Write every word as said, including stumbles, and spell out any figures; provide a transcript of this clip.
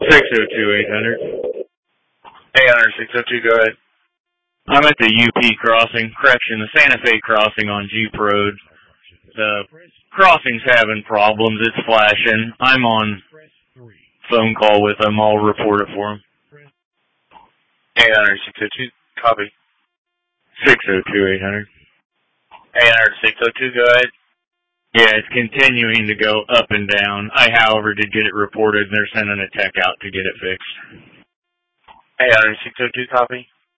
six oh two, eight hundred. eight hundred, six oh two, go ahead. I'm at the U P crossing, correction, the Santa Fe crossing on Jeep Road. The crossing's having problems. It's flashing. I'm on phone call with them. I'll report it for them. eight hundred, six oh two, copy. six oh two, eight hundred. eight hundred, six oh two, go ahead. Yeah, it's continuing to go up and down. I, however, did get it reported, and they're sending a tech out to get it fixed. eight hundred, six oh two, copy.